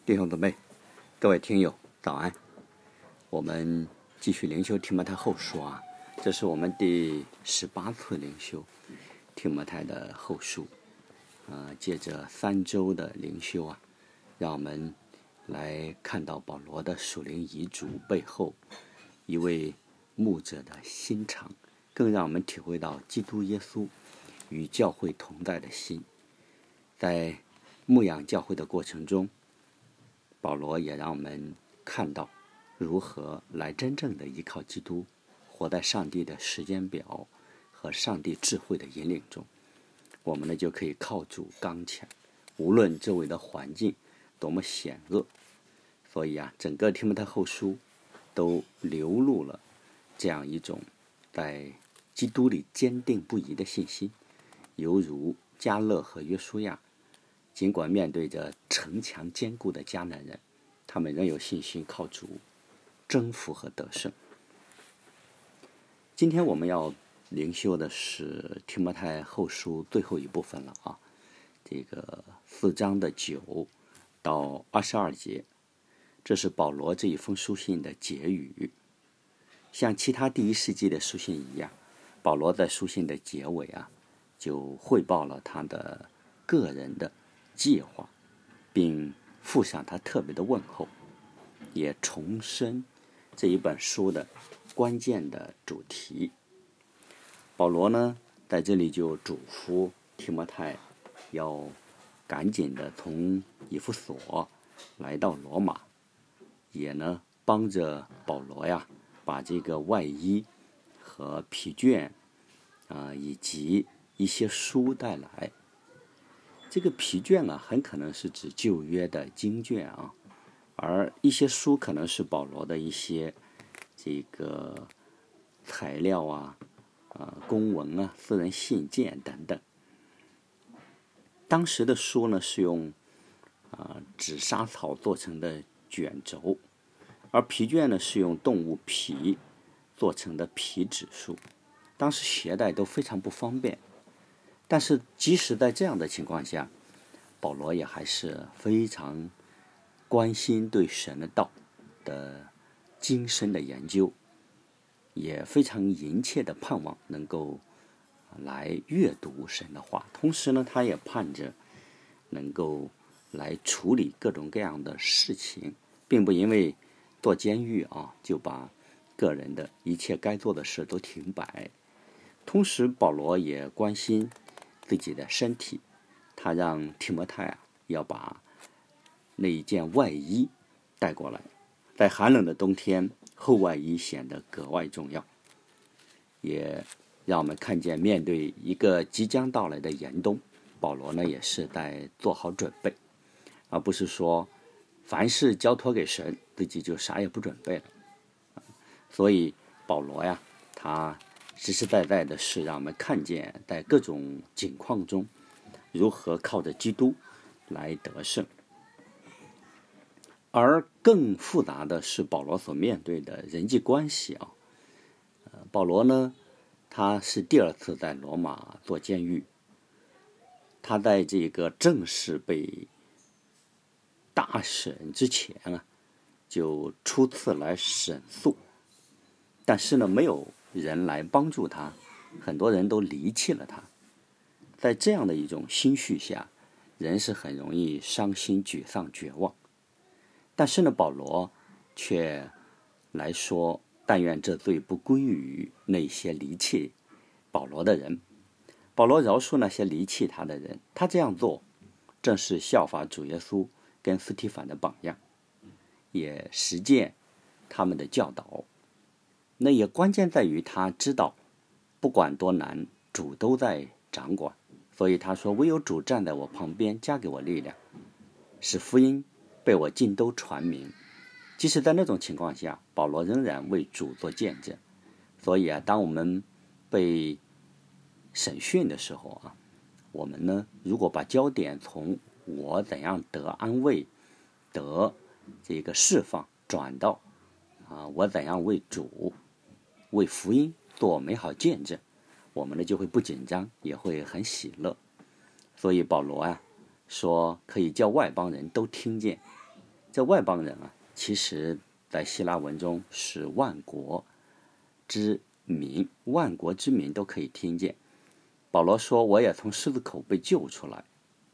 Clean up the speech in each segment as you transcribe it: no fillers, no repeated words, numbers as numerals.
弟兄姊妹，各位听友，早安！我们继续灵修提摩太后书啊，这是我们第18次灵修提摩太的后书。借着3周的灵修啊，让我们来看到保罗的属灵遗嘱背后一位牧者的心肠，更让我们体会到基督耶稣与教会同在的心。在牧养教会的过程中，保罗也让我们看到如何来真正的依靠基督，活在上帝的时间表和上帝智慧的引领中。我们呢就可以靠主刚强，无论周围的环境多么险恶。所以整个提摩太后书都流露了这样一种在基督里坚定不移的信心，犹如迦勒和约书亚，尽管面对着城墙坚固的迦南人，他们仍有信心靠主征服和得胜。今天我们要灵修的是提摩太后书最后一部分了啊，这个4章的9到22节，这是保罗这一封书信的结语。像其他第1世纪的书信一样，保罗在书信的结尾就汇报了他的个人的计划，并附上他特别的问候，也重申这一本书的关键的主题。保罗呢在这里就嘱咐提摩太要赶紧的从以弗所来到罗马，也呢帮着保罗把这个外衣和皮卷以及一些书带来。这个皮卷很可能是指旧约的经卷而一些书可能是保罗的一些这个材料公文私人信件等等。当时的书呢是用纸莎草做成的卷轴，而皮卷呢是用动物皮做成的皮质书，当时携带都非常不方便。但是即使在这样的情况下，保罗也还是非常关心对神的道的精深的研究，也非常殷切的盼望能够来阅读神的话。同时呢，他也盼着能够来处理各种各样的事情，并不因为坐监狱就把个人的一切该做的事都停摆。同时保罗也关心自己的身体，他让提摩太要把那一件外衣带过来，在寒冷的冬天，厚外衣显得格外重要。也让我们看见面对一个即将到来的严冬，保罗呢也是在做好准备，而不是说凡事交托给神，自己就啥也不准备了。所以保罗他实实在在的是让我们看见在各种境况中如何靠着基督来得胜。而更复杂的是保罗所面对的人际关系保罗呢他是第2次在罗马做监狱，他在这个正式被大审之前就初次来审诉，但是呢没有人来帮助他，很多人都离弃了他。在这样的一种心绪下，人是很容易伤心沮丧绝望。但是呢保罗却来说，但愿这罪不归于那些离弃保罗的人。保罗饶恕那些离弃他的人，他这样做正是效法主耶稣跟斯提反的榜样，也实践他们的教导。那也关键在于他知道不管多难，主都在掌管。所以他说，唯有主站在我旁边，加给我力量，使福音被我尽都传明。即使在那种情况下，保罗仍然为主做见证。所以当我们被审讯的时候我们呢如果把焦点从我怎样得安慰得这个释放转到我怎样为主为福音做美好见证，我们呢就会不紧张，也会很喜乐。所以保罗说可以叫外邦人都听见， 这外邦人啊，其实在希腊文中是万国之民，万国之民都可以听见。保罗说：“我也从狮子口被救出来。”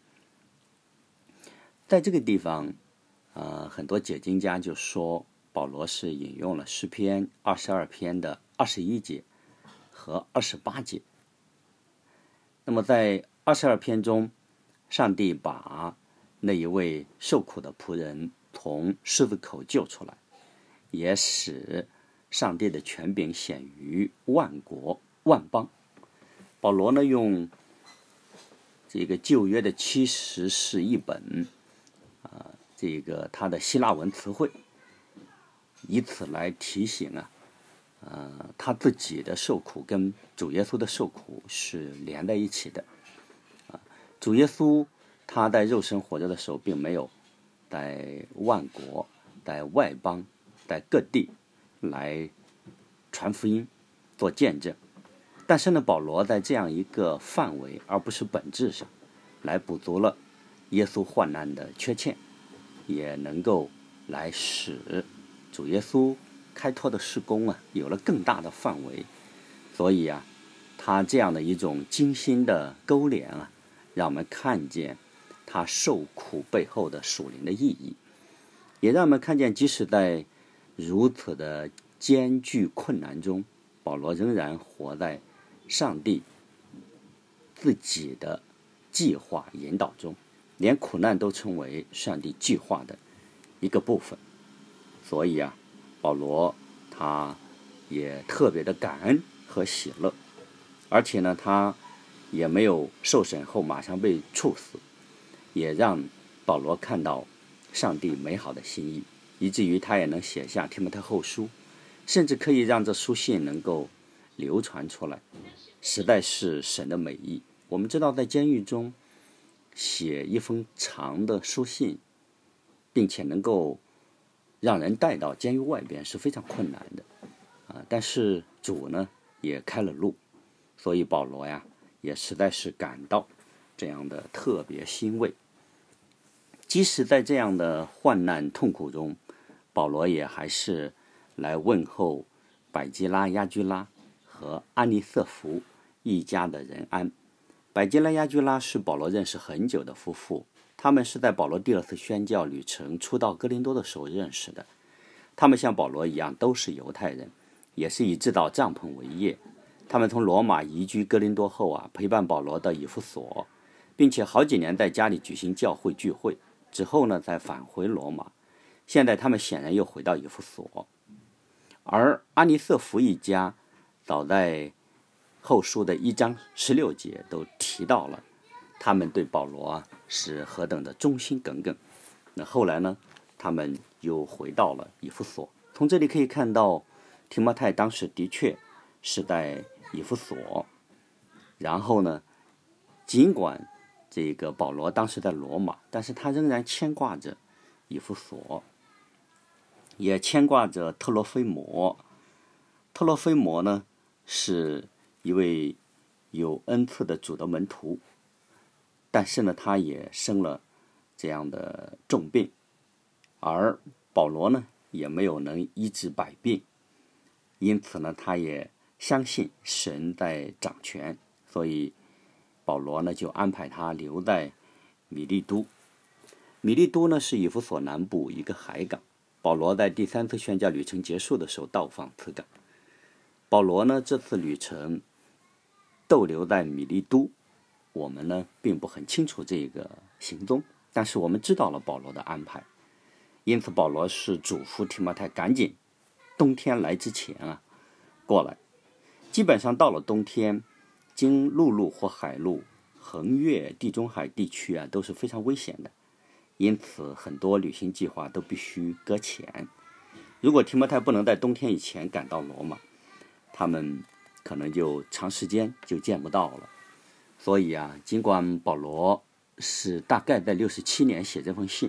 在这个地方，很多解经家就说保罗是引用了诗篇22篇的21节和28节。那么在22篇中，上帝把那一位受苦的仆人从狮子口救出来，也使上帝的权柄显于万国万邦。保罗呢，用这个旧约的70士译本，这个他的希腊文词汇，以此来提醒他自己的受苦跟主耶稣的受苦是连在一起的。主耶稣他在肉身活着的时候，并没有在万国、在外邦、在各地来传福音、做见证。但是呢，保罗在这样一个范围，而不是本质上，来补足了耶稣患难的缺欠，也能够来使主耶稣开拓的事工有了更大的范围。所以他这样的一种精心的勾连让我们看见他受苦背后的属灵的意义，也让我们看见即使在如此的艰巨困难中，保罗仍然活在上帝自己的计划引导中，连苦难都成为上帝计划的一个部分。所以保罗他也特别的感恩和喜乐，而且呢，他也没有受审后马上被处死，也让保罗看到上帝美好的心意，以至于他也能写下提摩太后书，甚至可以让这书信能够流传出来，实在是神的美意。我们知道在监狱中写一封长的书信，并且能够让人带到监狱外边是非常困难的但是主呢也开了路，所以保罗也实在是感到这样的特别欣慰。即使在这样的患难痛苦中，保罗也还是来问候百基拉、亚居拉和安尼瑟弗一家的人安。百基拉、亚居拉是保罗认识很久的夫妇，他们是在保罗第二次宣教旅程初到哥林多的时候认识的。他们像保罗一样都是犹太人，也是以制造帐篷为业。他们从罗马移居哥林多后陪伴保罗到以弗所，并且好几年在家里举行教会聚会，之后呢再返回罗马。现在他们显然又回到以弗所。而阿尼瑟弗一家早在后书的1章16节都提到了他们对保罗是何等的忠心耿耿。那后来呢，他们又回到了以弗所。从这里可以看到，提摩太当时的确是在以弗所，然后呢，尽管这个保罗当时在罗马，但是他仍然牵挂着以弗所，也牵挂着特罗菲摩。特罗菲摩呢，是一位有恩赐的主的门徒，但是呢，他也生了这样的重病，而保罗呢，也没有能医治百病，因此呢，他也相信神在掌权，所以保罗呢就安排他留在米利都。米利都呢是以弗所南部一个海港，保罗在第3次宣教旅程结束的时候到访此港。保罗呢这次旅程逗留在米利都，我们呢并不很清楚这个行踪，但是我们知道了保罗的安排。因此保罗是嘱咐提摩太赶紧冬天来之前过来。基本上到了冬天，经陆路或海路横越地中海地区都是非常危险的，因此很多旅行计划都必须搁浅。如果提摩太不能在冬天以前赶到罗马，他们可能就长时间就见不到了。所以尽管保罗是大概在67年写这封信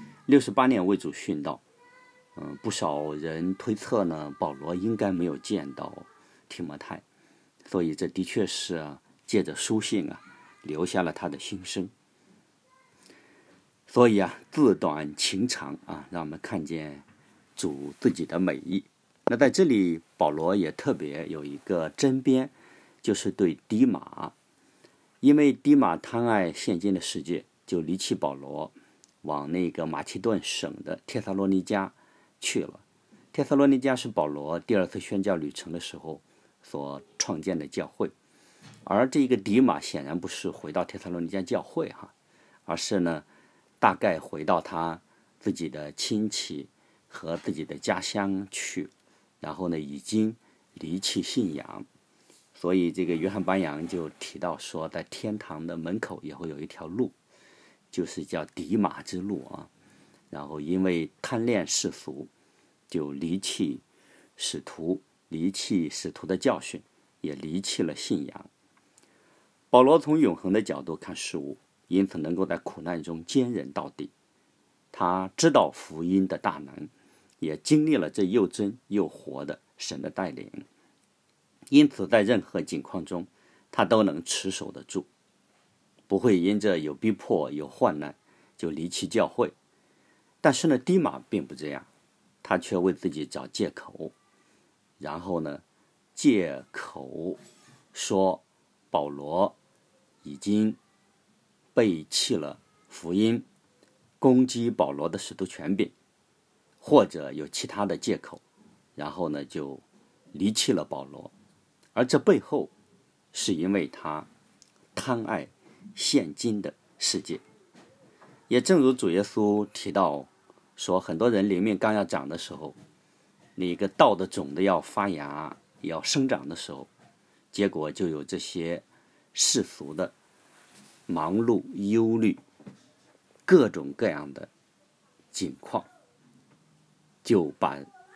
，68年为主殉道，不少人推测呢，保罗应该没有见到提摩太，所以这的确是借着书信留下了他的心声。 所以啊，自短情长啊，让我们看见主自己的美意。那在这里，保罗也特别有一个针砭，就是对迪马，因为迪马贪爱现今的世界，就离弃保罗，往那个马其顿省的帖撒罗尼迦去了。帖撒罗尼迦是保罗第二次宣教旅程的时候所创建的教会，而这个迪马显然不是回到帖撒罗尼迦教会而是呢，大概回到他自己的亲戚和自己的家乡去，然后呢，已经离弃信仰。所以这个约翰班扬就提到说，在天堂的门口也会有一条路，就是叫迪马之路啊。然后因为贪恋世俗，就离弃使徒的教训，也离弃了信仰。保罗从永恒的角度看事物，因此能够在苦难中坚忍到底。他知道福音的大能，也经历了这又真又活的神的带领，因此在任何境况中，他都能持守得住，不会因着有逼迫有患难就离弃教会。但是呢，迪马并不这样，他却为自己找借口，然后呢，借口说保罗已经背弃了福音，攻击保罗的使徒权柄，或者有其他的借口，然后呢就离弃了保罗。而这背后是因为他贪爱现今的世界。也正如主耶稣提到说，很多人灵命刚要长的时候，那个道的种子要发芽要生长的时候，结果就有这些世俗的忙碌忧虑各种各样的境况，就把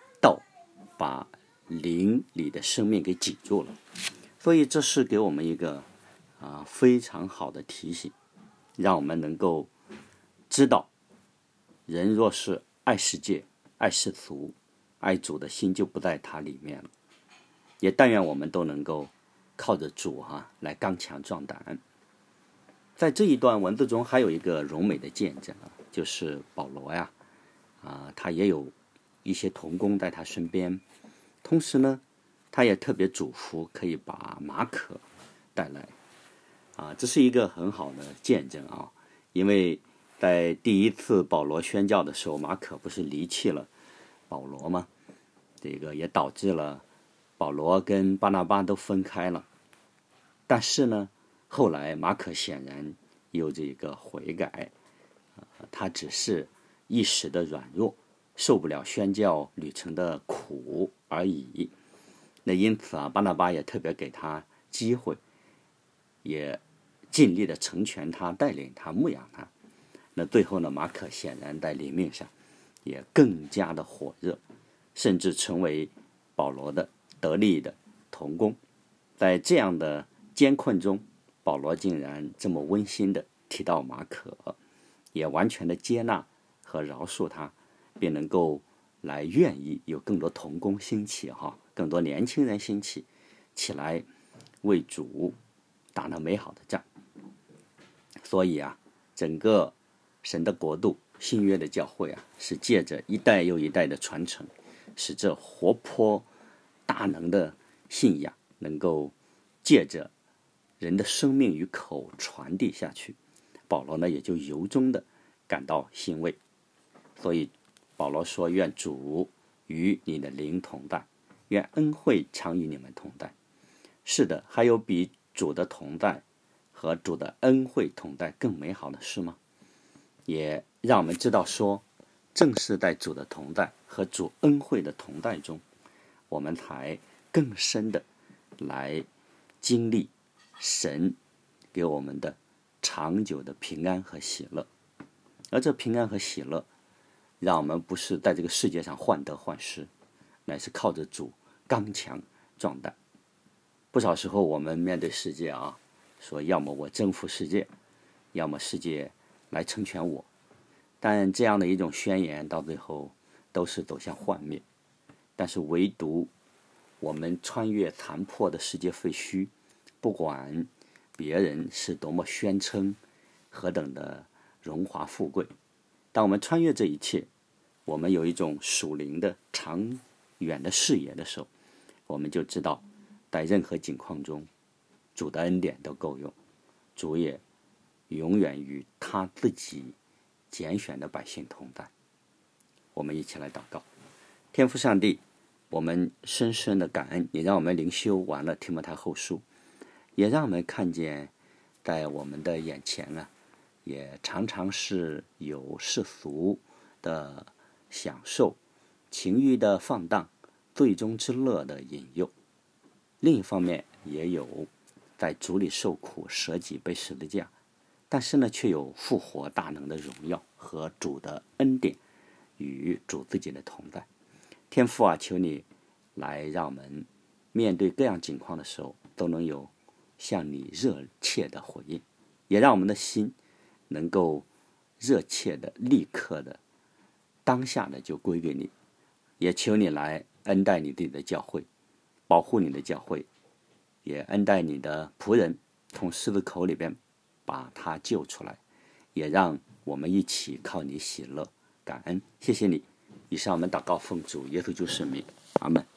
灵里的生命给挤住了。所以这是给我们一个非常好的提醒，让我们能够知道，人若是爱世界爱世俗，爱主的心就不在他里面了。也但愿我们都能够靠着主来刚强壮胆。在这一段文字中还有一个荣美的见证就是保罗他也有一些同工在他身边，同时呢，他也特别嘱咐可以把马可带来这是一个很好的见证因为在第一次保罗宣教的时候，马可不是离弃了保罗吗？这个也导致了保罗跟巴拿巴都分开了。但是呢，后来马可显然有这个悔改他只是一时的软弱，受不了宣教旅程的苦而已。那因此巴拿巴也特别给他机会，也尽力的成全他，带领他，牧养他。那最后呢，马可显然在灵命上也更加的火热，甚至成为保罗的得力的同工。在这样的艰困中，保罗竟然这么温馨的提到马可，也完全的接纳和饶恕他，并能够来愿意有更多同工兴起更多年轻人兴起起来为主打那美好的仗。所以整个神的国度新约的教会是借着一代又一代的传承，使这活泼大能的信仰能够借着人的生命与口传递下去。保罗呢也就由衷的感到欣慰。所以保罗说，愿主与你的灵同在，愿恩惠常与你们同在。是的，还有比主的同在和主的恩惠同在更美好的事吗？也让我们知道说，正是在主的同在和主恩惠的同在中，我们才更深的来经历神给我们的长久的平安和喜乐。而这平安和喜乐，让我们不是在这个世界上患得患失，乃是靠着主刚强壮胆。不少时候我们面对世界说要么我征服世界，要么世界来成全我。但这样的一种宣言到最后都是走向幻灭。但是唯独我们穿越残破的世界废墟，不管别人是多么宣称何等的荣华富贵， 当我们穿越这一切，我们有一种属灵的长远的视野的时候，我们就知道在任何境况中，主的恩典都够用，主也永远与他自己拣选的百姓同在。我们一起来祷告。天父上帝，我们深深的感恩，也让我们灵修完了提摩太后书，也让我们看见在我们的眼前也常常是有世俗的享受、情欲的放荡、罪中之乐的引诱，另一方面也有在主里受苦、舍己背十字架，但是却有复活大能的荣耀和主的恩典与主自己的同在。天父啊，求你来让我们面对各样境况的时候，都能有向你热切的回应，也让我们的心能够热切的、立刻的、当下的就归给你。也求你来恩待你自己的教会，保护你的教会，也恩待你的仆人，从狮子口里边把他救出来，也让我们一起靠你喜乐感恩。谢谢你。以上我们祷告奉主耶稣基督圣名，阿们。